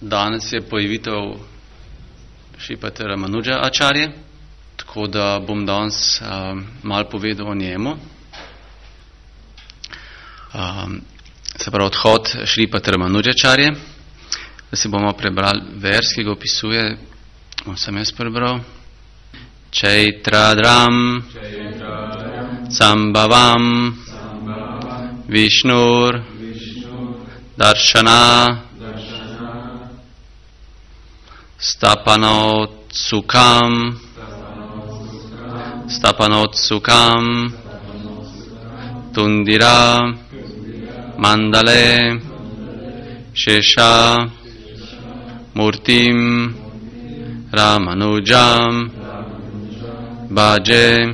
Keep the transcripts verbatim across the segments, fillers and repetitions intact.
Danes je pojavitev Šripati Ramanuja Acharje, tako da bom danes um, malo povedal o njemu. Um, se pravi odhod Šripati Ramanuja Acharje, da si bomo prebrali vers, ki ga opisuje, bom sem jaz prebral. Chaitradram Sambhavam Vishnur Darshana Stapanot Sukham Stapanot Sukham Tundira Mandale Shesha Murtim Ramanujam Bhaje.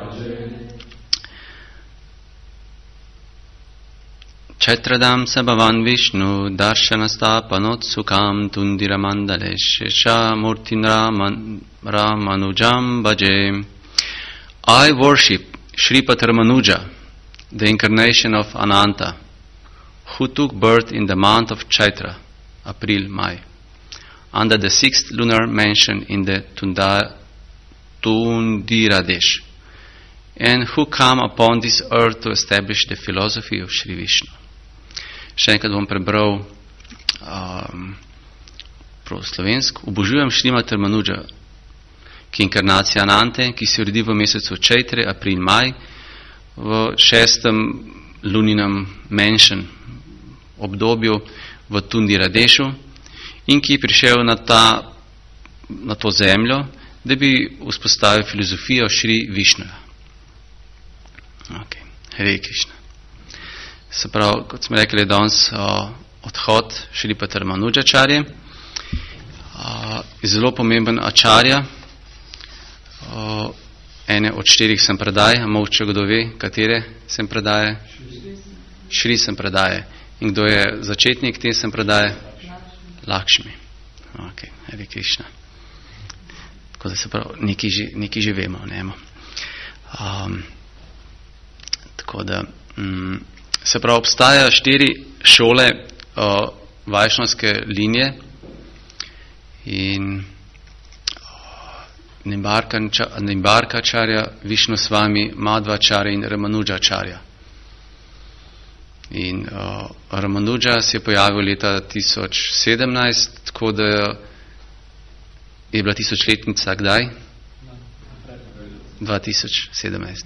Chaitradam Sabhavan Vishnu Darshanasthapanot Sukham Tundira Mandale Shesha Murtim Raman, Ramanujam Bhaje. I worship Šripati Ramanuja, the incarnation of Ananta, who took birth in the month of Chaitra, April, May, under the sixth lunar mansion in the Tunda, Tundiradesh, and who come upon this earth to establish the philosophy of Sri Vishnu. Še enkrat bom prebral um, prav slovensk. Obožujem Šripati Ramanuja, ki je inkarnacija Anante, ki se rodi v mesecu Čaitre, april, maj, v šestem luninem mansion obdobju v Tundiradešu in ki je prišel na, ta, na to zemljo, da bi vzpostavil filozofijo Šri Višnuja. Ok, Hare Krishna. Se pravi, kot smo rekli, danes uh, odhod Šripati Ramanuja Acharje. Uh, je zelo pomemben acharja, uh, ene od štirih sempradaj, a mogoče kdo ve, katere sempradaje? Šri sempradaje. In kdo je začetnik te sempradaje? Lakšmi. Ok, Hare Krishna. Tako da se pravi, nekaj že, nekaj že vemo. Nemo. Um, tako da, um, se pravi, obstajajo štiri šole uh, vajšnavske linije in Nimbarka Acharya, Višnu Svami, Madhva Acharya in Ramanuja Acharya. In uh, Ramanuja se je pojavil leta tisoč sedemnajst, tako da je bila tisočletnica kdaj? dva tisoč sedemnajst.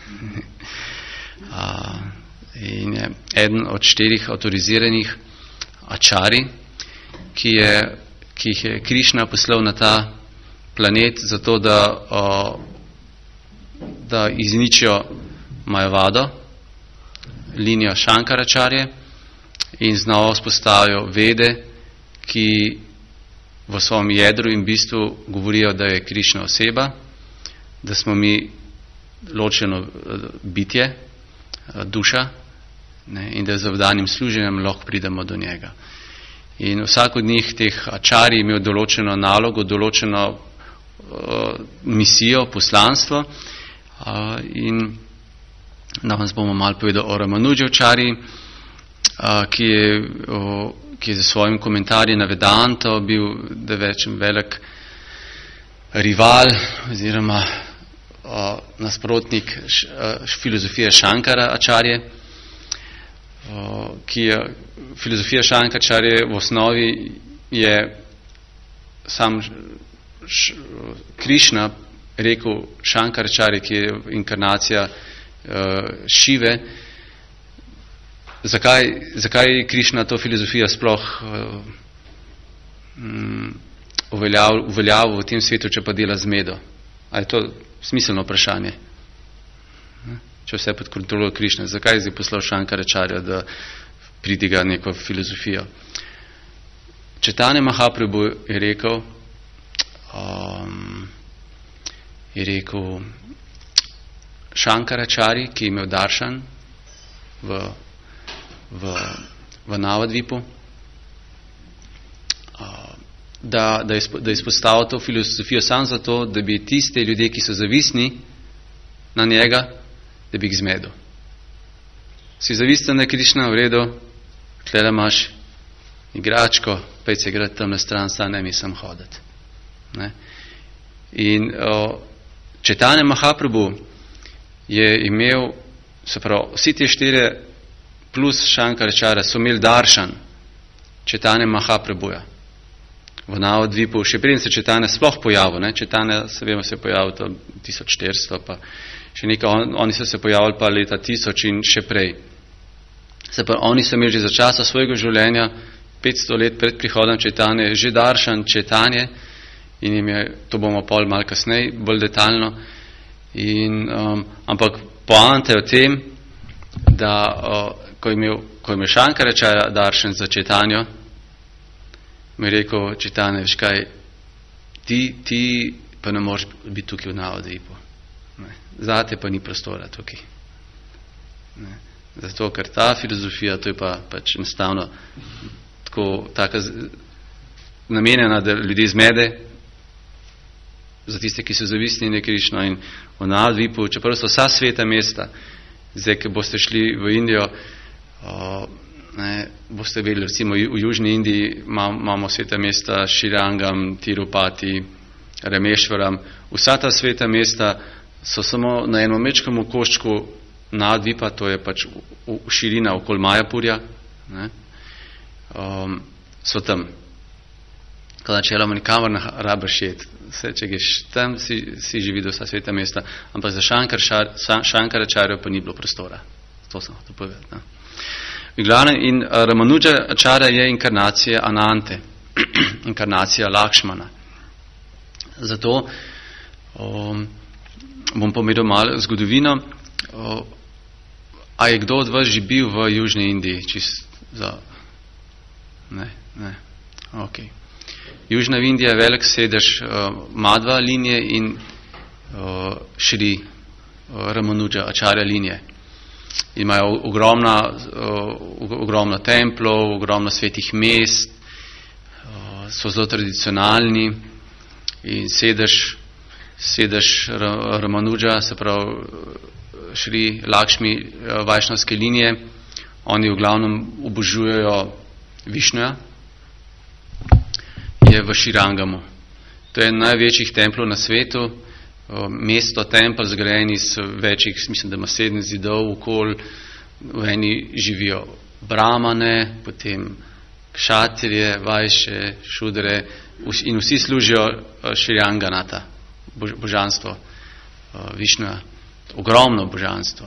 uh, in je eden od štirih avtoriziranih acharij, ki, je, ki jih je Krišna poslal na ta planet zato, da, uh, da izničijo Majavado, linijo Šankaracharje in znova vzpostavijo vede, ki v svojem jedru in bistvu govorijo, da je Krišna oseba, da smo mi ločeno bitje, duša, ne, in da z vdanim služenjem lahko pridemo do njega. In vsak od njih teh acharij imel določeno nalogo, določeno uh, misijo, poslanstvo uh, in danes bomo malo povedal o Ramanuja Acharji, uh, ki je uh, ki je za svojim komentarjem na Vedanto bil, da večem, velik rival oziroma uh, nasprotnik š, uh, filozofije Šankara Acharje, uh, ki je filozofija Šankara Acharje v osnovi je sam š, Krišna rekel Šankara Acharje, ki je inkarnacija uh, Šive. Zakaj, zakaj je Krišna to filozofijo sploh uh, um, uveljavil, uveljavil v tem svetu, če pa dela z medo? A je to smiselno vprašanje? Če vse pod kontrolo Krišne, zakaj je zdaj poslal Šankara Acharja, da pridiga neko filozofijo? Chaitanya Mahaprabhu je rekel, um, je rekel Šankara Acharji, ki je imel daršan v v, v Navadvipu, da, da, izpo, da izpostavil to filozofijo sam zato, da bi tiste ljudje, ki so zavisni na njega, da bi jih zmedel. Si zavisten, da je Krišna v redu, tleda imaš igračko, spet se igrati tam na stran, sta ne mi sem hoditi. Ne? In o, Četane Mahaprabhu je imel, se pravi, vsi te štiri plus Šankarčara so imeli daršan Četane Mahaprabhuja v Navadvipu, še preden se Četane sploh pojavil, ne? Četane, se vemo, se je pojavil to tisoč štiristo, pa še nekaj, on, oni so se pojavili pa leta tisoč in še prej. Se pravi, oni so imeli že za časa svojega življenja, petsto let pred prihodom Četane, že daršan Četanje, in jim je, to bomo pol malo kasneje, bolj detaljno, in, um, ampak poanta je v tem, da uh, ko je imel, ko je imel Šankarčara daršan za Četanjo, mi je rekel Četane, veš kaj, ti, ti pa ne moreš biti tukaj v Navadvipu. Zate pa ni prostora tukaj. Ne. Zato, ker ta filozofija, to je pa pač enostavno tako, taka namenjena, da ljudi zmede, za tiste, ki so zavistni na Krišno, in v Navadvipu, čeprav so vsa sveta mesta, zdaj, ki boste šli v Indijo, o, ne, boste vedeli, recimo v Južni Indiji imamo sveta mesta Širangam, Tirupati, Ramešvaram, vsa ta sveta mesta so samo na enom mečkem koščku Navadvipa, to je pač v, v širina okoli Majapurja, ne, um, so tam. Ko načeloma nikamor ne rabiš jet, vse, če greš tam, si, si že videl vsa sveta mesta, ampak za Šankarčarja pa ni bilo prostora. To sem hotel povedati. Ne. V glavnem, in uh, Ramanujačarja je inkarnacija Anante, inkarnacija Lakšmana. Zato um, bom povedal malo zgodovino. Uh, a je kdo od vas že bil v Južni Indiji? Čist za... Ne, ne. Ok. Južna Indija je velik sedež uh, Madhva linije in uh, Šri uh, Ramanujačarja linije. Imajo ogromna, uh, ogromno templov, ogromno svetih mest, uh, so zelo tradicionalni in sedež, sedež Ramanuja, se pravi Šri Lakšmi uh, vajšnavske linije, oni v glavnem obožujejo Višnuja, je v Širangamu. To je en največjih templov na svetu, mesto, tempel zgrajeni s večjih, mislim, da ima sedem zidov okoli, v eni živijo brahmane, potem kšatrije, vajše, šudre in vsi služijo Širanganata, božanstvo Višnuja, ogromno božanstvo.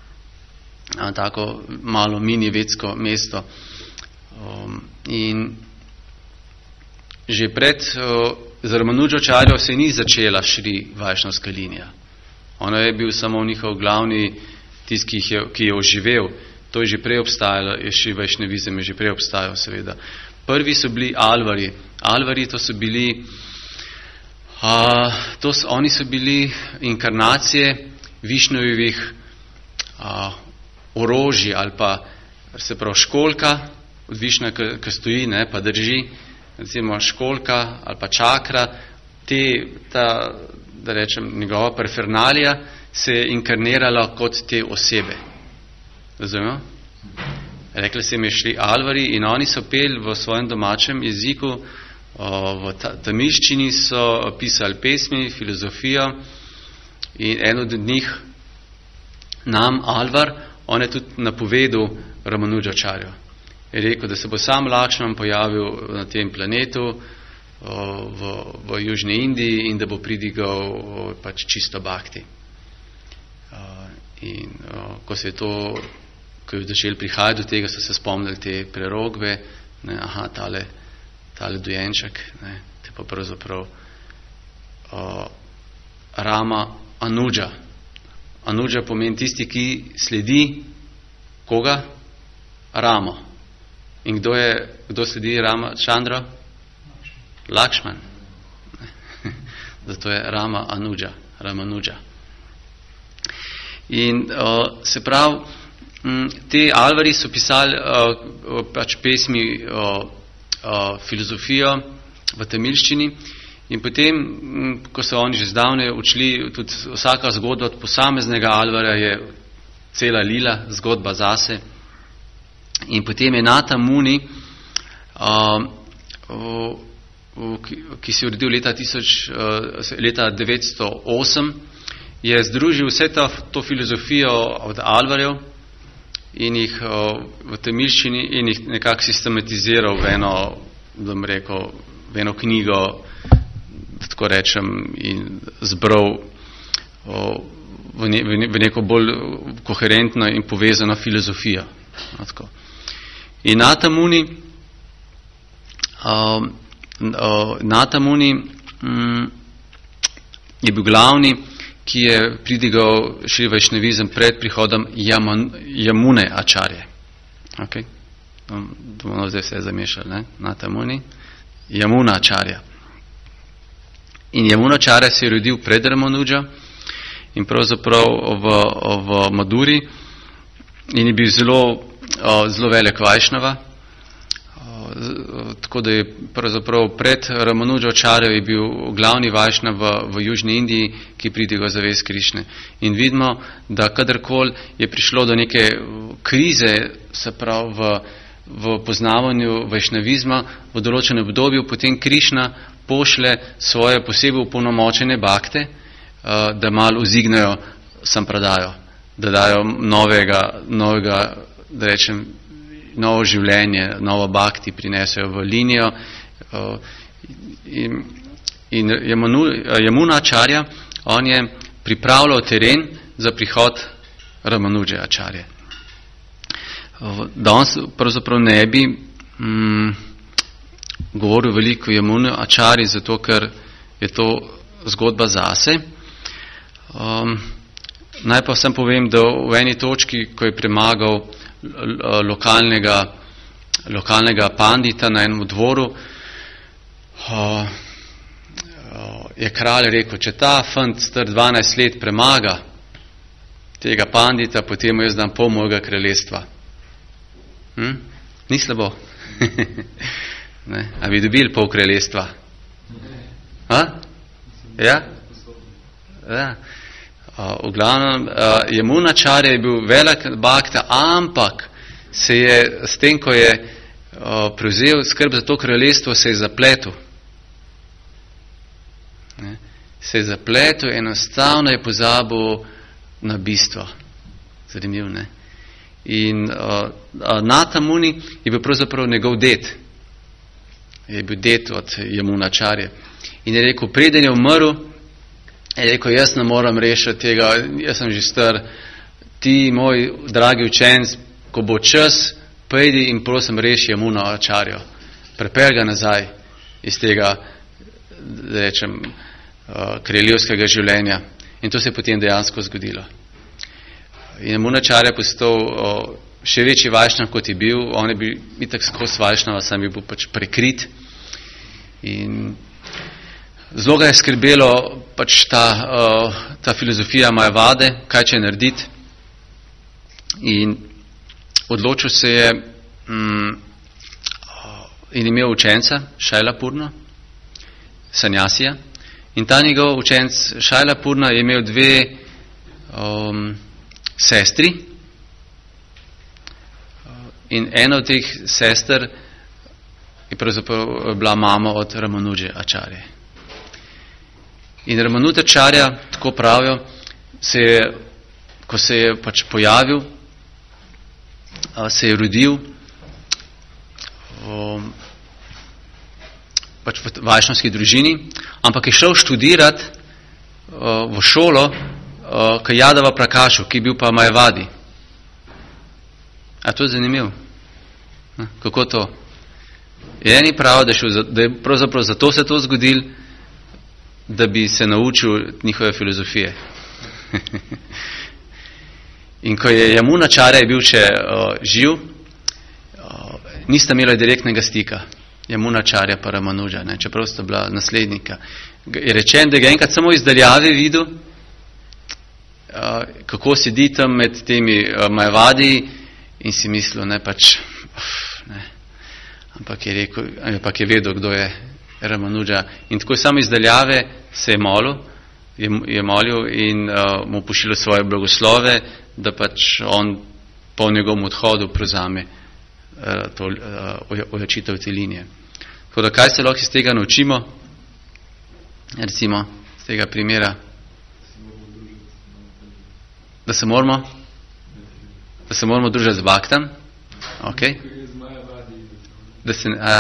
Tako malo mini vedsko mesto. In že pred z Ramanujačarjo se ni začela Šri vajšnavska linija. Ono je bil samo njihov glavni tist, ki je, ki je oživel. To je že prej obstajalo, je Šri vajšnavizem je že prej obstajal, seveda. Prvi so bili Alvari. Alvari to so bili a, to so, oni so bili inkarnacije Višnujevih orožij ali pa se pravi školka od Višna, ki stoji, ne, pa drži, recimo školka ali pa čakra, te, ta, da rečem, njegova parafernalija se je inkarnirala kot te osebe. Razumemo? Rekli se jim je Šri Alvari in oni so peli v svojem domačem jeziku, v tamilščini so pisali pesmi, filozofijo in en od njih, nam Alvar, on je tudi napovedal Ramanujačarju. Je rekel, da se bo sam Lakšman pojavil na tem planetu v, v Južni Indiji in da bo pridigal pač čisto bhakti. In ko se je to, ko je začel prihajati do tega, so se spomnili te prerogve, ne, aha, tale, tale dojenček, ne, te pa pravzaprav uh, Rama Anuja. Anuja pomeni tisti, ki sledi koga? Rama. In kdo je, kdo sledi Rama Chandra? Lakšman. Zato je Rama Anuja, Ramanuja. In uh, se pravi, m, te Alvari so pisali uh, pač pesmi, uh, uh, filozofijo v tamilščini in potem, m, ko so oni že zdavne učili, tudi vsaka zgodba od posameznega Alvarja je cela lila, zgodba zase. In potem je Nata Muni uh, v, v, ki se je uredil leta, tisoč, leta devetsto osem, je združil vse ta, to filozofijo od Alvarjev in jih v tamilščini in jih nekako sistematiziral v eno, da bom rekel, v eno knjigo, da tako rečem, in zbral v, ne, v neko bolj koherentno in povezano filozofijo. No, tako. In Nata Muni, uh, uh, Nata Muni um, je bil glavni, ki je pridigal Šri Vajšnavizem pred prihodom Yaman, Yamune Acharje. Okay? Bomo zdaj vse zamešali, ne? Nata Muni, Yamuna Acharja. In Yamuna Acharja se je rodil pred Ramanuja in pravzaprav v, v Maduri in je bil zelo, zelo velik Vajšnava. Tako da je pravzaprav pred Ramanuja Acharjo je bil glavni Vajšnav v, v Južni Indiji, ki pridigal zavest Krišne. In vidimo, da kadarkoli je prišlo do neke krize, se pravi v, v poznavanju vajšnavizma v določenem obdobju, potem Krišna pošle svoje posebej upolnomočene bakte, da malo uzignejo sampradajo, da dajo novega, novega, da rečem, novo življenje, novo bakti prinesejo v linijo. In, in Yamuna Acharya, on je pripravljal teren za prihod Ramanuja Acharje. Danes pravzaprav ne bi mm, govoril veliko o Yamuna Acharji, zato ker je to zgodba zase. Um, naj pa sem povem, da v eni točki, ko je premagal lokalnega, lokalnega pandita na enem dvoru, uh, je kralj rekel, če ta fant star dvanajst let premaga tega pandita, potem jaz dam pol mojega kraljestva. Hm? Ni slabo. Ne? A bi dobili pol kraljestva? A? Ja? Ja. Uh, v glavnem, uh, Yamuna Acharya je bil velik bakta, ampak se je s tem, ko je uh, prevzel skrb za to kraljestvo, se je zapletel. Ne? Se je zapletel, enostavno je pozabil na bistvo. Zanimiv, ne? In uh, uh, Nata Muni je bil pravzaprav njegov det. Je bil det od Yamuna Acharya. In je rekel, preden je umrl, je rekel, jaz ne moram rešiti tega, jaz sem že star, ti, moj dragi učenc, ko bo čas, pojdi in prosim reši Yamuna Acharjo. Prepel ga nazaj iz tega, da rečem, kraljevskega življenja. In to se je potem dejansko zgodilo. In Yamuna Acharya postal še večji Vajšnav, kot je bil. On je bil itak skozi Vajšnava, sam je bil pač prekrit. In zelo ga je skrbelo pač ta, uh, ta filozofija Majavade, kaj če narediti. In odločil se je um, in imel učenca, Šajla Purna, sanjasija. In ta njegov učenc, Šajla Purna, je imel dve um, sestri. In ena od teh sester je pravzaprav bila mama od Ramanuja Acharje. In Ramanuja Acharya, tako pravijo, se je, ko se je pač pojavil, se je rodil um, pač v vajšnavski družini, ampak je šel študirati uh, v šolo uh, k Jadava Prakašu, ki je bil pa Majavadi. A to je zanimivo? Kako to? Eni pravijo, da, da je pravzaprav zato se to zgodil, da bi se naučil njihove filozofije. In ko je Yamuna Acharya bil še uh, živ, uh, nista imela direktnega stika. Yamuna Acharya pa Ramanuja, ne, čeprav sta bila naslednika. Je rečen, da ga enkrat samo iz daljave videl, uh, kako sedi tam med temi uh, Majavadi in si mislil, ne, pač, uf, ne, ampak je rekel, ampak je vedel, kdo je Ramanuja. In tako samo iz daljave se je molil, je, je molil in uh, mu pošiljal svoje blagoslove, da pač on po njegovem odhodu prevzame uh, to uh, ojačitev te linije. Tako da kaj se lahko iz tega naučimo? Recimo, z tega primera, da se moramo, da se moramo družiti z Bhaktam, ok? Da se, a,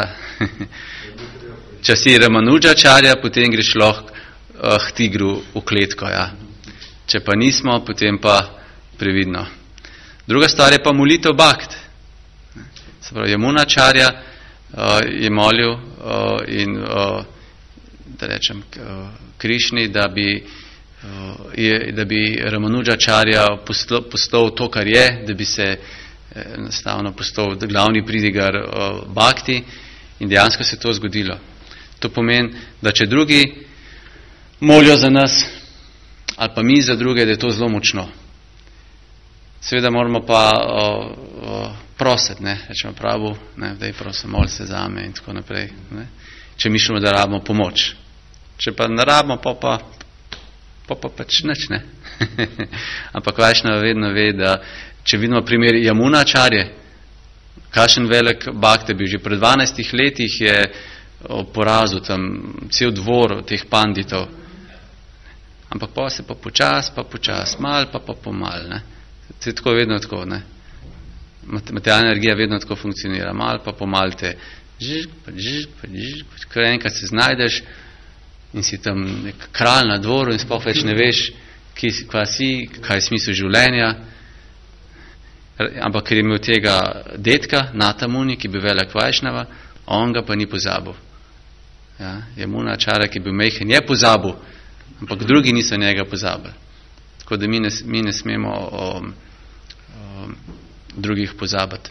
če si Ramanujačarja, potem greš lahko uh, k tigru v kletko, ja. Če pa nismo, potem pa previdno. Druga stvar je pa molitev Bhakt. Se pravi, Yamunačarja uh, je molil uh, in uh, da rečem uh, Krišni, da bi, uh, je, da bi Ramanujačarja postal, postal to, kar je, da bi se enostavno postal glavni pridigar uh, Bhakti in dejansko se to zgodilo. To pomeni, da če drugi molijo za nas ali pa mi za druge, da je to zelo močno. Seveda moramo pa uh, uh, prositi, ne, rečemo pravu, ne, da je prosim, moli se zame in tako naprej, ne, če mišljamo, da rabimo pomoč. Če pa ne rabimo, pa pa, pa, pa pač nič, ne. Ampak Vajšnava vedno ve, da če vidimo primer Yamunačarje, kakšen velik Bhakta bi že pred dvanajstih letih je porazil tam cel dvor teh panditov. Ampak pa se pa počas, pa počas, mal, pa pa pomal, ne. To je tako vedno tako, ne. Materialna energija vedno tako funkcionira. Mal pa pomal te žžg, pa žžg, pa žžg, pa kar enkrat se znajdeš in si tam nek kralj na dvoru in sploh več ne veš, kaj si, kaj je smisel življenja. Ampak ker je imel tega detka, Nata Muni, ki bi velik Vajšnava, on ga pa ni pozabil. Ja, Yamunačarja, ki bi mehen, je pozabil, ampak drugi niso njega pozabili. Tako da mi ne, mi ne smemo o, o, drugih pozabiti.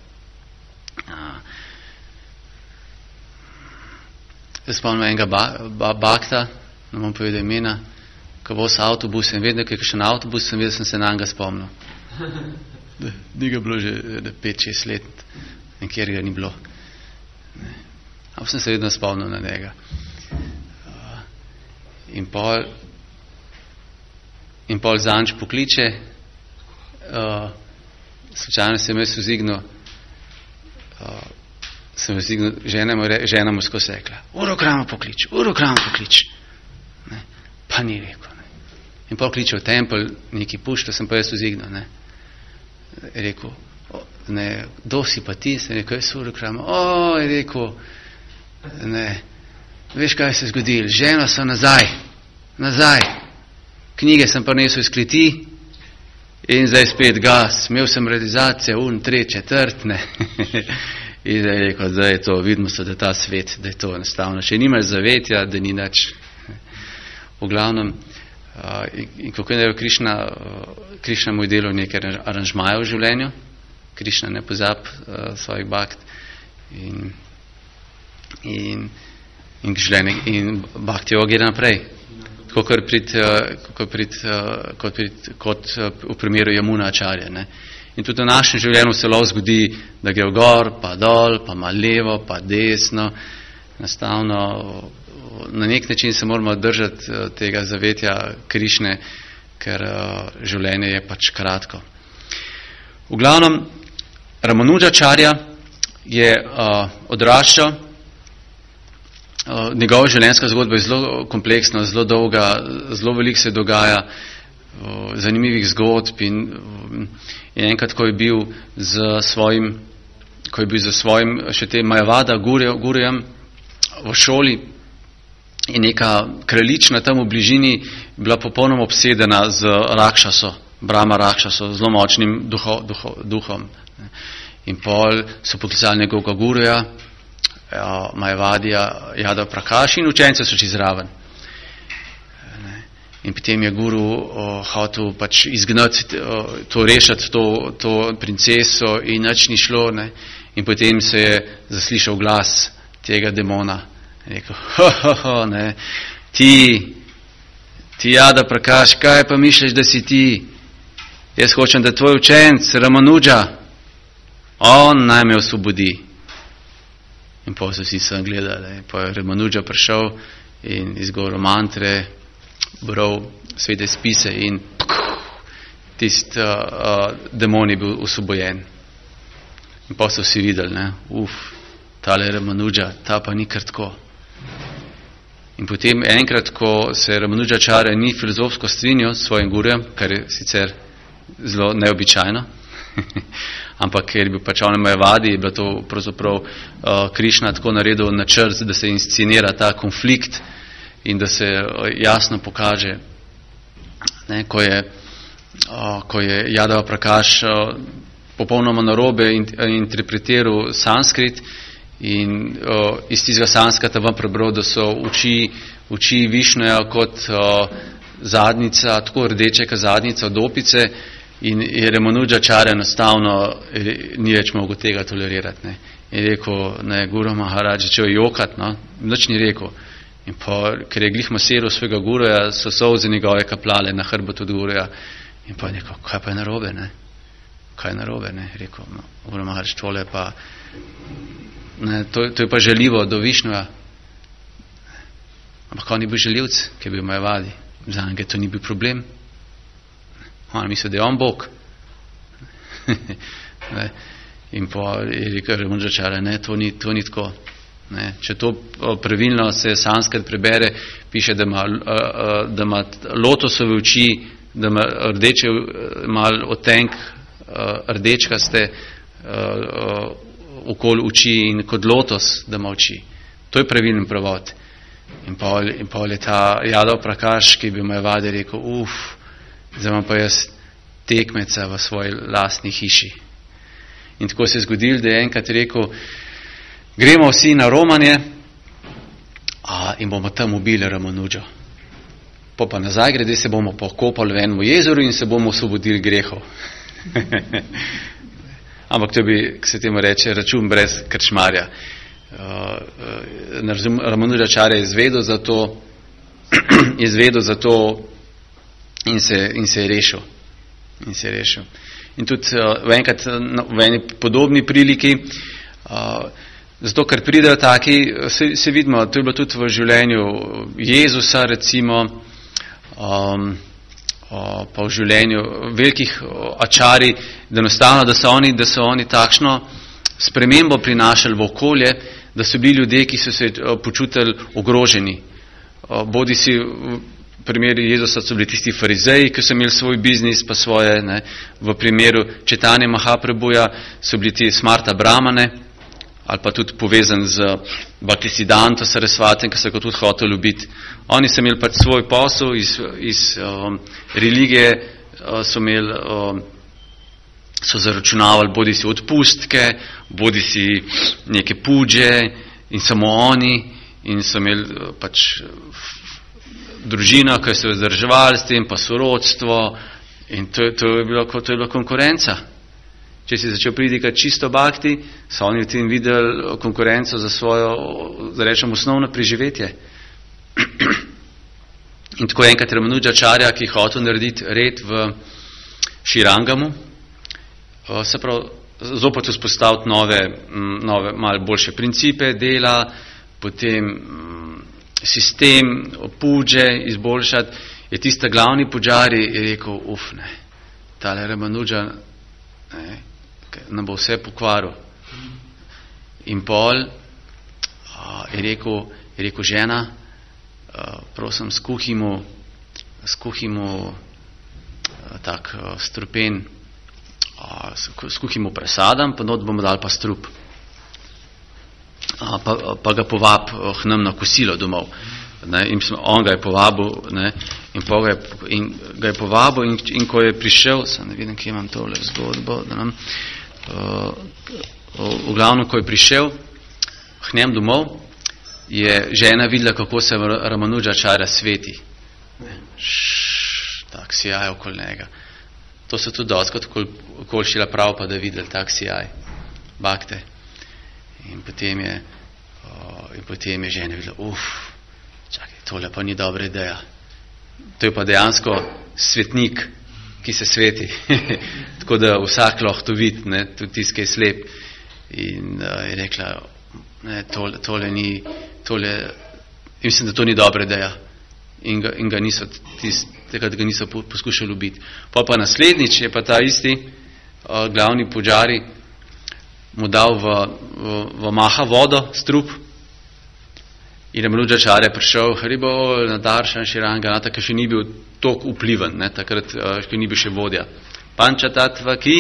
Jaz spomnim enega ba, ba, Bhakta, ne bom povedal imena, ko bo s avtobusom, vedno, ko je še na avtobus, sem vedel, sem se na njega spomnil. Ni ga bilo že pet šest let, nekjer ga ni bilo. Ampak sem se vedno spomnil na njega. In pol in pol zanč pokliče, uh, slučajno sem jaz vzignil, uh, sem vzignil, žena mu, žena mu skozi rekla, urokrama poklič, urokrama poklič. Ne, pa ni rekel. Ne. In pol kliče v tempel, neki pušta, sem pa jaz vzignil, ne. Je rekel, ne, kdo si pa ti? Sem rekel, jaz urokrama. O, je rekel, ne, veš, kaj se zgodil? Ženo so nazaj, nazaj. Knjige sem pa nesel iz kleti in zdaj spet gas. Imel sem realizacijo, un, tre, četrt, ne. In zdaj je rekel, zdaj je to, vidimo se, da ta svet, da je to enostavno. Še nimaš zavetja, da ni nič. V glavnem, uh, in, in kako je Krišna, uh, Krišna mu je delal nekaj aranžmajev v življenju. Krišna ne pozab uh, svojih Bhakt in in in življenje in Bhakti yoga gre naprej. Tako kot prid, kot prid, kot prid, kot v primeru Yamunačarja, ne. In tudi v našem življenju se lahko zgodi, da gre gor, pa dol, pa malo levo, pa desno. Enostavno na nek način se moramo držati tega zavetja Krišne, ker življenje je pač kratko. V glavnem, Ramanujačarja je uh, odraščal. Uh, njegova življenjska zgodba je zelo kompleksna, zelo dolga, zelo veliko se dogaja, uh, zanimivih zgodb in, um, in enkrat, ko je bil z svojim, ko je bil z svojim še te Majavada Gurujem v šoli in neka kraljična tam v bližini bila popolnoma obsedena z Rakšaso, Brahma Rakšaso, zelo močnim duho, duho, duhom. In pol so poklicali njegovega Guruja, Majavadija, Jada Prakaš in učence so čez zraven. In potem je guru o, hotel pač izgnati, o, to rešiti, to, to princeso in nič ni šlo. Ne. In potem se je zaslišal glas tega demona. Rekel, ho, ho, ho, ne, ti, ti Jada Prakaš, kaj pa misliš, da si ti? Jaz hočem, da tvoj učenc, Ramanuja, on naj me osvobodi. In pa so vsi sem gledali, pa je Ramanuja prišel in izgovoril mantre, bral svete spise in tisti uh, uh, demon je bil osvobojen. In pa so vsi videli, ne, uf, tale Ramanudža, ta pa ni kar tako. In potem enkrat, ko se Ramanudžačarja ni filozofsko strinjal s svojim gurujem, kar je sicer zelo neobičajno, ampak ker bi pač on Majavadi, je bilo to pravzaprav uh, Krišna tako naredil načrt, da se inscenira ta konflikt in da se uh, jasno pokaže, ne, ko je, uh, ko je Jadava Prakaš uh, popolnoma narobe in, uh, interpretiral sanskrit in uh, iz tistega sanskrita vam prebral, da so uči, uči Višnuja kot uh, zadnica, tako rdečeka zadnica od opice, in je Ramanudžačarja enostavno ni več mogel tega tolerirati. Ne. Je rekel, ne, Guru Maharadž, če je jokat, no, nič ni rekel. In pa, ker je glih masiral svojega guruja, so solze njegove kaplale na hrbet od guruja. In pa je rekel, kaj pa je narobe, ne? Kaj je narobe, ne? Je rekel, no, Guru Maharadž, tole pa, ne, to, to je pa žaljivo do Višnuja. Ampak on ni bil žaljivc, ki je bil Majavadi. Za njega to ni bil problem. On misli, da je on Bog. In pa je rekel Ramanudžačarja, ne, to ni, to ni tako. Ne. Če to pravilno se sanskrit prebere, piše, da ima, da ima lotosove oči, da ima rdeče, mal odtenk rdečkaste okoli oči in kot lotos, da ima oči. To je pravilen prevod. In pa, in pa je ta Jadava Prakaš, ki bi Majavadi rekel, uf, zdaj imam pa jaz tekmeca v svoji lastni hiši. In tako se je zgodilo, da je enkrat rekel, gremo vsi na romanje a, in bomo tam ubili Ramanudžo. Pa pa nazaj grede se bomo pokopali v enem jezeru in se bomo osvobodili grehov. Ampak to bi, k se temu reče, račun brez krčmarja. Uh, uh, Ramanudžačarja je izvedel za to, izvedel za to in se, in se je rešil. In se je rešil. In tudi uh, v, enkrat, v eni podobni priliki, uh, zato ker pridejo taki, se, se vidimo, to je bilo tudi v življenju Jezusa, recimo, um, uh, pa v življenju velikih ačari, da enostavno, da so oni, da so oni takšno spremembo prinašali v okolje, da so bili ljudje, ki so se uh, počutili ogroženi. Uh, bodi si v primeru Jezusa so bili tisti farizeji, ki so imeli svoj biznis, pa svoje, ne. V primeru Četanje Mahaprabhuja so bili ti Smarta Brahmane, ali pa tudi povezan z Bhaktisiddhanta Sarasvatim, ki so ga tudi hoteli ubiti. Oni so imeli pač svoj posel iz, iz um, religije, uh, so imeli, um, so zaračunavali bodi si odpustke, bodi si neke puđe in samo oni, in so imeli uh, pač družina, ki so jo zdrževali s tem, pa sorodstvo, in to, to, je bilo, to je bila konkurenca. Če si začel pridikati čisto bhakti, so oni v tem videli konkurenco za svojo, da rečem, osnovno preživetje. In tako enkrat Ramanudžačarja, ki je hotel narediti red v Širangamu, se pravi, zopet vzpostaviti nove, nove, malo boljše principe dela, potem sistem puđe izboljšati, je tista glavni puđari je rekel, uf, ne, tale Ramanudža, ne, nam bo vse pokvaril. In pol uh, je, rekel, je rekel žena, uh, prosim, skuhimo, skuhimo uh, tak uh, strupen, uh, skuhimo presadam, pa not bomo dali pa strup. Uh, pa, pa ga povab uh, k nam na kosilo domov. Ne, in on ga je povabil, ne, in, ga je, in ga je povabil in, in ko je prišel, sem ne vidim, kje imam tole zgodbo, da nam, uh, v glavnem, ko je prišel k njem domov, je žena videla, kako se Ramanudžačarja sveti. Šš, tak sijaj okoli njega. To so tudi doskrat okoli šila prav, pa da videli tak sijaj, bakte. In potem je, uh, in potem je žena videla, uf, čakaj, tole pa ni dobra ideja. To je pa dejansko svetnik, ki se sveti. Tako da vsak lahko to vidi, ne, tudi tisti, ki je slep. In uh, je rekla, ne, tole, tole ni, tole, mislim, da to ni dobra ideja. In ga, in ga niso, tist, takrat ga niso poskušali ubiti. Pa pa naslednjič je pa ta isti uh, glavni puđari mu dal v, v, v maha vodo, strup, in Ramanujačarja prišel Haribol na Daršan Širanganata, ki še ni bil tok vpliven, ne, takrat, ki ni bil še vodja. Pančatatva ki?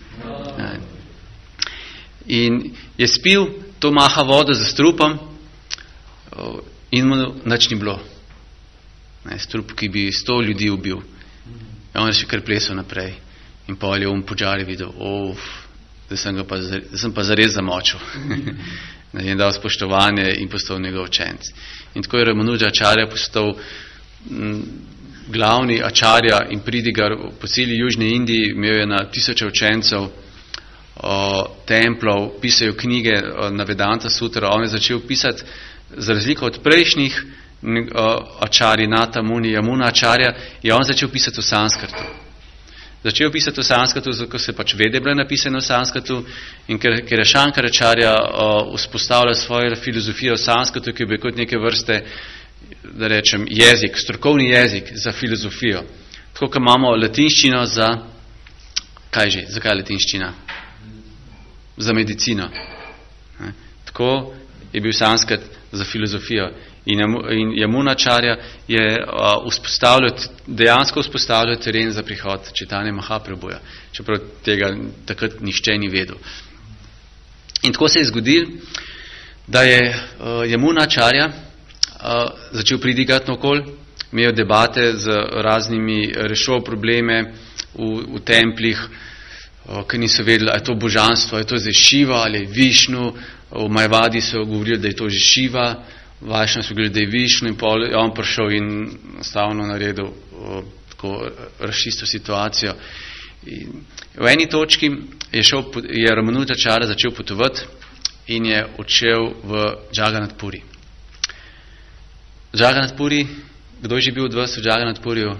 In je spil to maha vodo za strupom in mu nič ni bilo. Ne, strup, ki bi sto ljudi ubil. In on je še kar plesal naprej. In pol je um Pujari videl, uf, da sem, ga pa, da sem pa zares zamočil. In dal spoštovanje in postal njegov učenec. In tako je Ramanujačarja postal m, glavni ačarja in pridigar po celi Južni Indiji, imel je na tisoče učencev, o, templov, pisajo knjige o, na Vedanta Sutra. On je začel pisati, za razliko od prejšnjih o, ačari Nata Muni, Yamuna ačarja, je on začel pisati v sanskrtu. Začel pisati v sanskrtu, zato se pač vede bile napisane v sanskrtu in ker, ker je Šankaračarja vzpostavlja svojo filozofijo v sanskrtu, ki je bil kot neke vrste, da rečem, jezik, strokovni jezik za filozofijo. Tako, kot imamo latinščino za, kaj že, zakaj je latinščina? Za medicino. Ne? Tako je bil sanskrt za filozofijo. In Yamunačarja je uh, vzpostavljal, dejansko vzpostavljal teren za prihod Čitanje Mahaprabhuja, čeprav tega takrat nišče ni vedel. In tako se je zgodil, da je uh, Yamunačarja uh, začel pridigati naokol, imel debate z raznimi, rešil probleme v, v templih, uh, ki niso vedeli, ali je to božanstvo, ali je to zdaj Šiva ali je Višnu. V Majvadi so govorili, da je to že Šiva, Vajšnja so govorili, da je Višnu, in pol je on prišel in stavno naredil o, tako razčistil situacijo. In v eni točki je, šel, je Ramanujačarja začel potovati in je odšel v Jagannath Puri. Jagannath Puri, kdo je že bil od vas v Jagannath Puriju?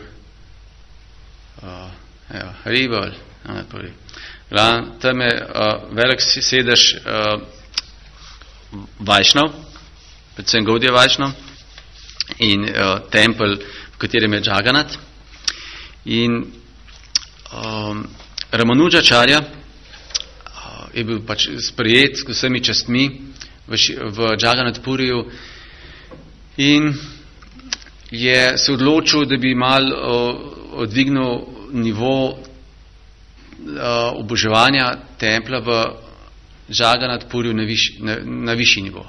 Uh, Haribol, Jagannath Puri. Tam je uh, velik sedež uh, Vajšnov, predvsem Gaudiya Vajšnov in uh, tempelj, v katerem je Jagannath. In um, Ramanujačarja uh, je bil pač sprejet s vsemi častmi v, v Jagannath Puriju in je se odločil, da bi mal uh, odvignil nivo uh, oboževanja templja v Jagannath Puriju na, viš, na, na višji nivo.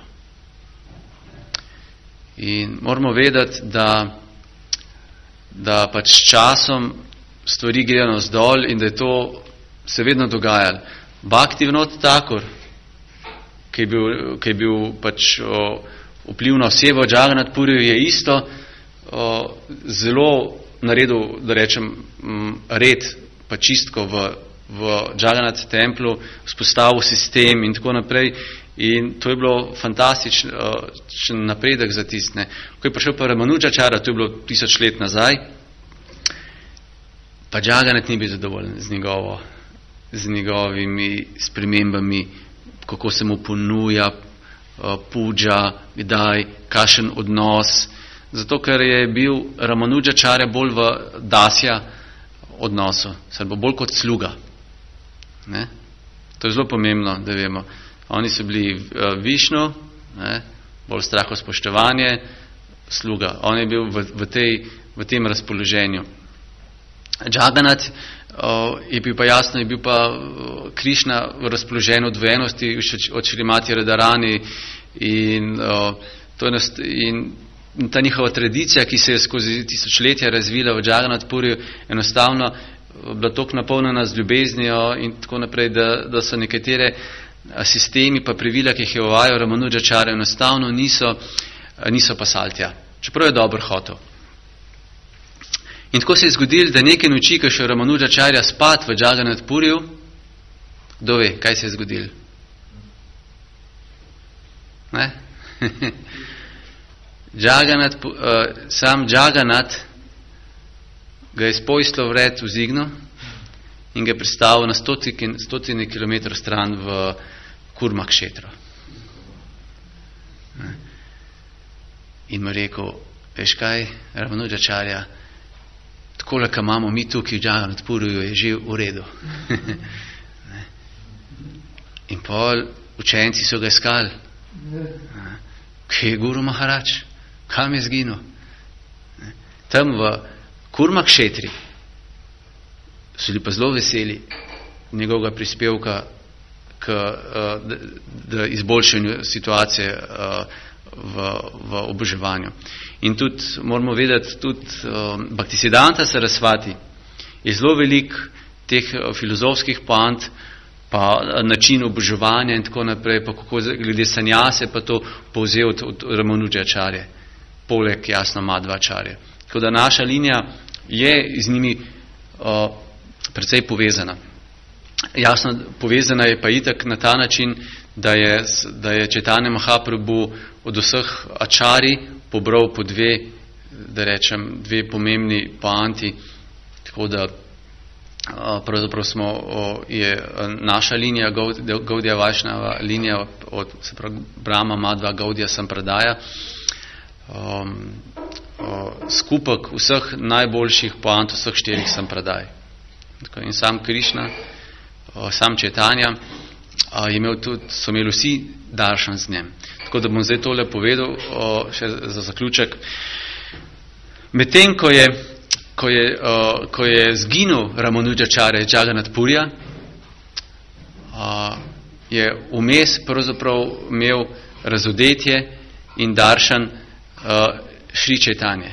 In moramo vedeti, da, da pač s časom stvari grejo navzdol in da je to se vedno dogajalo. Bhakti Vinod Thakur, ki je bil, ki je bil pač o, vpliv na osebo v Jagannath Puriju, je isto o, zelo naredil, da rečem, m, red pa čistko v, v Jagannath templu, vzpostavil sistem in tako naprej. In to je bilo fantastičen uh, napredek za tistne. Ko je prišel pa Ramanujačarja, to je bilo tisoč let nazaj, pa Jagannath ni bil zadovoljen z, njegovo, z njegovimi spremembami, kako se mu ponuja uh, puđa, kdaj, kakšen odnos. Zato, ker je bil Ramanujačarja bolj v dasja odnosu, se bo bolj kot sluga. Ne? To je zelo pomembno, da vemo. Oni so bili uh, Višnu, ne, bolj straho spoštovanje, sluga. On je bil v, v, tej, v tem razpoloženju. Jagannath uh, je bil pa jasno, je bil pa uh, Krišna v razpoloženju odvojenosti od Šrimati Radharani in, uh, to nost, in ta njihova tradicija, ki se je skozi tisočletja razvila v Jagannath Puriju, enostavno bila toliko napolnjena z ljubeznijo in tako naprej, da, da so nekatere sistemi pa pravila, ki jih je uvajal Ramanujačarja, enostavno niso, niso pasali tja. Čeprav je dobro hotel. In tako se je zgodilo, da neke noči, ko še Ramanujačarja spat v Jagannath Puriju, kdo ve, kaj se je zgodilo? Ne? Jagannath, uh, sam Jagannath ga je spojslo vred vzignil in ga je predstavil na stotine, stotine kilometrov stran v Kurmakšetro. In mu rekel, veš kaj, Ramanujačarja, takole, ka imamo mi tukaj v Jagannath Puriju, je že v redu. In pol učenci so ga iskali. Kje je Guru Maharač? Kam je zginil? Tam v Kurmakšetri so bili pa zelo veseli njegovega prispevka k da, da izboljšanju situacije v, v oboževanju. In tudi moramo vedeti, tudi Bhaktisiddhanta Sarasvati je zelo velik teh filozofskih poant, pa način oboževanja in tako naprej, pa kako glede sanjase pa to povzel od, od Ramanujačarje, poleg jasno Madhvačarje. Tako da naša linija je z njimi uh, precej povezana. Jasno, povezana je pa itak na ta način, da je, da je Chaitanya Mahaprabhu od vseh ačari pobral po dve, da rečem, dve pomembni poanti, tako da pravzaprav smo, je naša linija, Gaudiya Vaishnava linija od se pravi, Brahma, Madhva, Gaudiya Sampradaja, um, skupek vseh najboljših poant vseh štirih Sampradaj. In sam Krišna, sam Chaitanya, je imel tudi, so imeli vsi darshan z njem. Tako da bom zdaj tole povedal še za zaključek. Medtem, ko je Ko je, uh, ko je zginil Ramanujačarya Jagannath Purija, uh, je vmes pravzaprav imel razodetje in daršan uh, Šri Chaitanje.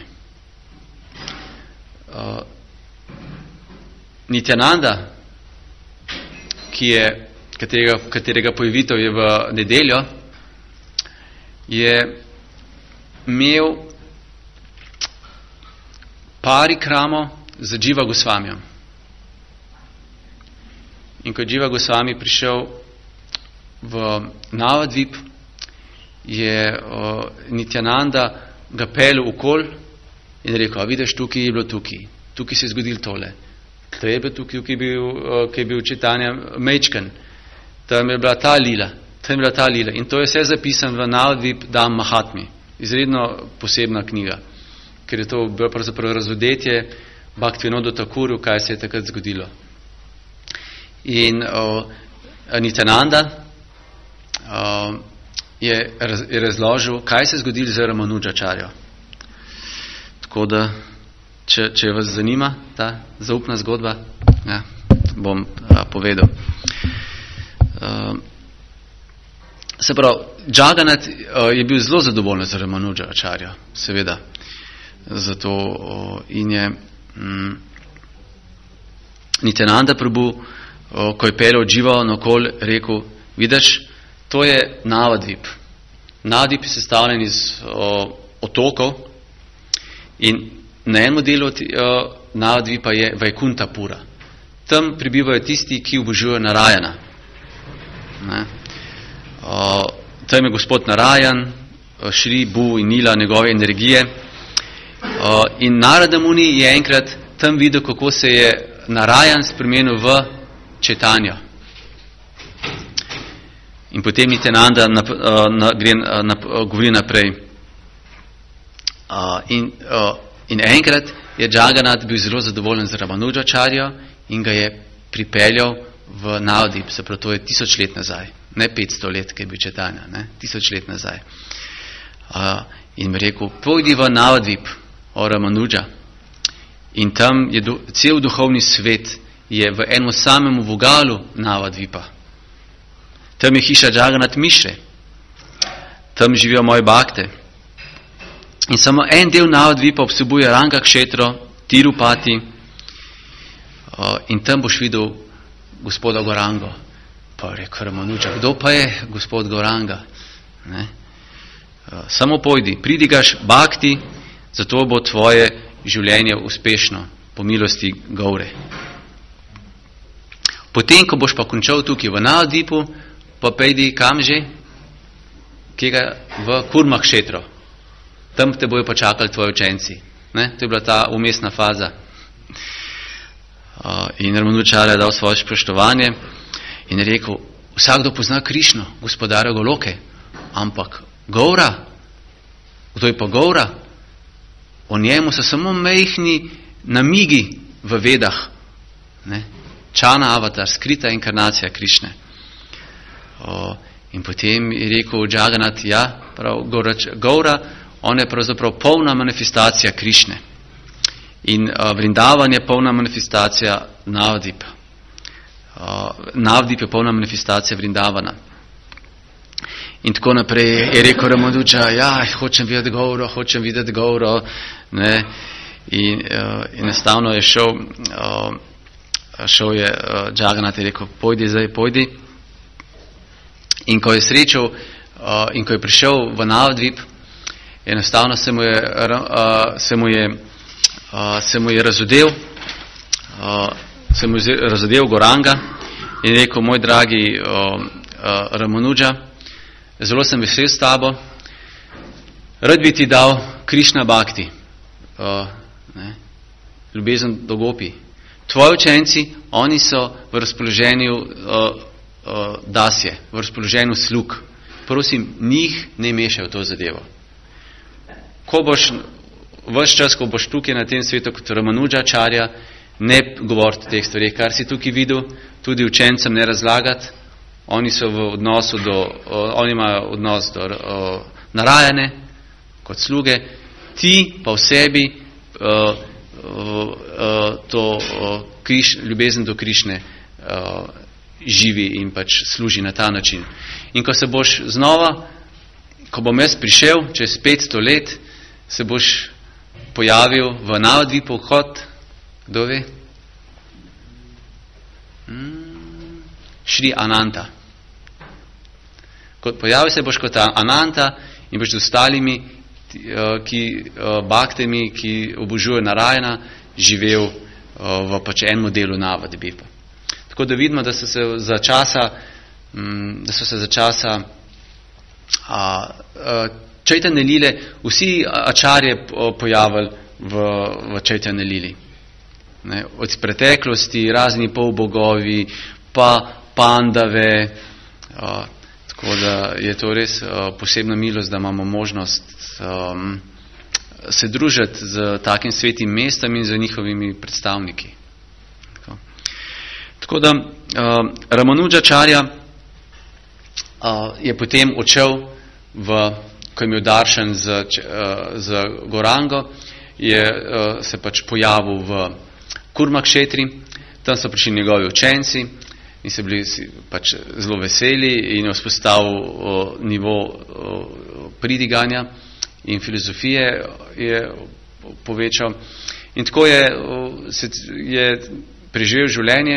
Uh, Nityananda, ki je, katerega, katerega pojavitev je v nedeljo, je imel parikramo z Dživa Gosvamijem. In ko je Dživa Gosvami prišel v Navadvip, je uh, Nityananda ga pelil okol in rekel, a vidiš, tukaj je bilo tukaj, tukaj se je zgodil tole, tukaj je bil tukaj, ki je bil, uh, ki je bil Chaitanya Mečken, tam je bila ta lila, tam je bila ta lila. In to je vse zapisan v Navadvip Dham Mahatmi, izredno posebna knjiga, ker je to bilo pravzaprav razodetje Bhaktivinoda Thakurju, kaj se je takrat zgodilo. In uh, Nityananda uh, je, raz, je razložil, kaj se je zgodilo z Ramanujačarjo. Tako da, če, če vas zanima ta zaupna zgodba, ja, bom uh, povedal. Uh, se pravi, Jagannath uh, je bil zelo zadovoljen z Ramanujačarjo, seveda. Zato uh, in je mm, Nityananda Prabhu, uh, ko je pelil Dživa naokol, rekel, vidiš, to je Navadvip. Navadvip je sestavljen iz uh, otokov in na enem delu uh, Navadvipa je Vaikuntapura. Tam prebivajo tisti, ki obožujejo Narayana. Ne? Uh, tam je gospod Narayan, uh, Šri, Bu in Nila, njegove energije. Uh, in Narada Muni je enkrat tam videl, kako se je Narayan spremenil v Četanjo. In potem Nityananda na, na, gre, na, govori naprej. Uh, in, uh, in enkrat je Jagannath bil zelo zadovoljen z Ramanujačarjo in ga je pripeljal v Navadvip, se pravi, to je tisoč let nazaj. Ne petsto let, ki je bil Četanja, ne, tisoč let nazaj. Uh, in mi rekel, pojdi v Navadvip, o Ramanuja. In tam je do, cel duhovni svet je v enem samem vogalu Navadvipa. Tam je hiša Jagannath Mishre. Tam živijo moje bakte. In samo en del Navadvipa obsebuje Ranga Kshetro, Tirupati, uh, in tam boš videl gospoda Gorango. Pa je rekel Ramanuja, kdo pa je gospod Goranga? Ne? Uh, samo pojdi, pridigaš bakti, zato bo tvoje življenje uspešno, po milosti Gaure. Potem, ko boš pa končal tukaj v Navadvipu, pa pejdi kam že? Kjega? V Kurmakšetro. Tam te bojo pa čakali tvoji učenci. Ne? To je bila ta umestna faza. Uh, in Ramanujačarja je dal svoje spoštovanje in je rekel, vsakdo pozna Krišno, gospodarja Goloke, ampak Gaura, kdo je pa Gaura? O njemu so samo mehni namigi v vedah. Ne? Čana avatar, skrita inkarnacija Krišne. O, in potem je rekel Jagannath, ja, prav, Gaura, ona je pravzaprav polna manifestacija Krišne. In uh, Vrindavan je polna manifestacija Navadipa. Uh, Navadip je polna manifestacija Vrindavana. In tako naprej je rekel Ramanuja, ja, hočem videti Gauro, hočem videti Gauro, ne, in uh, enostavno je šel, uh, šel je uh, Jagannath je rekel, pojdi zdaj, pojdi. In ko je srečal, uh, in ko je prišel v Navadip, enostavno se mu je, uh, se mu je, uh, se mu je razodel, uh, se mu je razodel Goranga in rekel, moj dragi uh, uh, Ramanuja, zelo sem vesel s tabo, rad bi ti dal Krišna Bhakti, uh, ne, ljubezen do gopi. Tvoji učenci, oni so v razpoloženju uh, uh, dasje, v razpoloženju slug. Prosim, njih ne mešaj v to zadevo. Ko boš, ves čas, ko boš tukaj na tem svetu kot Ramanujačarja, ne govoriti teh stvari, kar si tukaj videl, tudi učencem ne razlagati. Oni so v odnosu do, uh, oni imajo odnos do uh, narajane, kot sluge, ti pa v sebi uh, uh, uh, to uh, kriš, ljubezen do Krišne uh, živi in pač služi na ta način. In ko se boš znova, ko bom jaz prišel, čez petsto let, se boš pojavil v Navadipu kot, kdo ve? Hmm. Šri Ananta. Kot pojavi se boš kot Ananta in boš z ostalimi ki, baktemi, ki obožujejo Narajana, živel v pač enem delu Navadipa. Tako da vidimo, da so se za časa, da so se za časa Čajtane Lile vsi ačarje pojavili v, v Čajtane Lili. Ne, od preteklosti, razni polbogovi, pa pandave, a, tako da je to res a, posebna milost, da imamo možnost a, se družiti z takim svetim mestom in z njihovimi predstavniki. Tako, tako da a, Ramanujačarja a, je potem odšel, v, ko je imel daršan z, a, z Gorango, je a, se pač pojavil v Kurmakšetri, tam so prišli njegovi učenci in so bili pač zelo veseli in je vzpostavil o, nivo o, pridiganja in filozofije je povečal. In tako je, o, se, je preživel življenje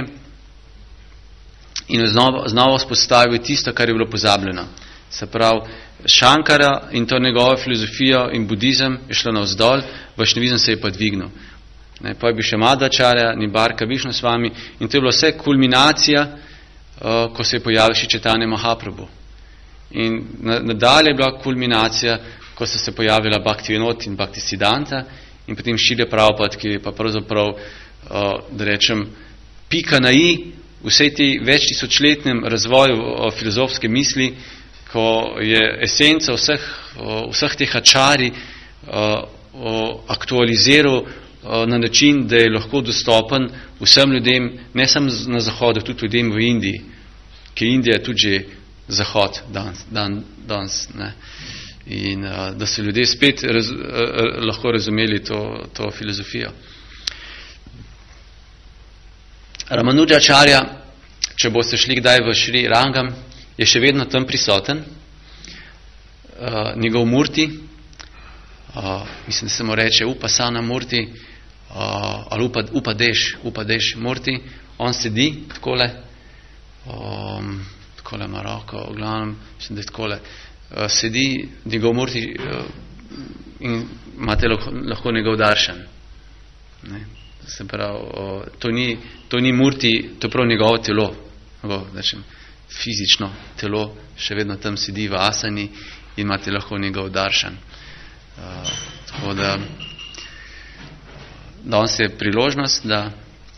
in znova, znova vzpostavil tisto, kar je bilo pozabljeno. Se pravi, Šankara in to njegovo filozofijo in budizem je šlo navzdol, vašnavizem se je pa dvignil. Ne, pa je bi še Madhvačarja, Nibarka, Višnu s vami in to je bila vse kulminacija, uh, ko se je pojavil še Četanje Mahaprabhu. In nadalje je bila kulminacija, ko so se pojavila Bhaktivinoda in Bhaktisiddhanta in potem Šrila Prabhupada, ki je pa pravzaprav, uh, da rečem, pika na i vsej ti več tisočletnem razvoju uh, filozofske misli, ko je esenca vseh, uh, vseh teh ačari uh, uh, aktualiziral na način, da je lahko dostopen vsem ljudem, ne samo na zahodu, tudi ljudem v Indiji, ki Indija je tudi že zahod danes, dan, danes, ne. In uh, da so ljudje spet raz, uh, lahko razumeli to, to filozofijo. Ramanujačarja, če boste šli kdaj v Šri Rangam, je še vedno tam prisoten. Uh, njegov murti, uh, mislim, da se mu reče Upasana murti, Uh, ali upa, upadeš, upadeš murti, on sedi takole, um, takole ima roko, v glavnem, mislim, da je takole, uh, sedi njegov murti uh, in imate lahko, lahko njegov daršan. Ne? Se pravi, uh, to, ni, to ni murti, to je prav njegovo telo, njegovo, rečem, fizično telo, še vedno tam sedi v asani in imate lahko njegov daršan. Uh, tako da danes je priložnost, da,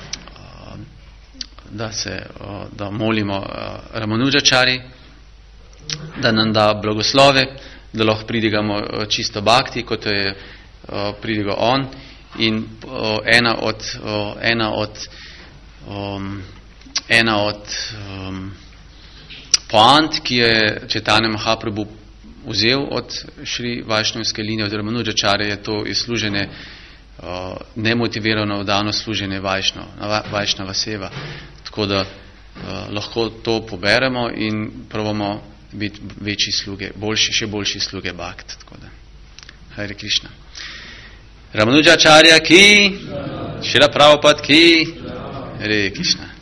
da se da molimo Ramanujačari, da nam da blagoslove, da lahko pridigamo čisto bhakti, kot je pridigal on. In ena od, ena od, um, ena od um, poant, ki je Chaitanya Mahaprabhu vzel od Šri Vajšnavske linije, od Ramanujačarja, je to izsluženje, uh, nemotivirano vdano služenje Vajšnav, Vajšnava seva. Tako da uh, lahko to poberemo in probamo biti večji sluge, boljši, še boljši sluge Bhakt. Tako da, Hare Krishna. Ramanujačarya ki, Šrila Prabhupada ki, Hare Krishna.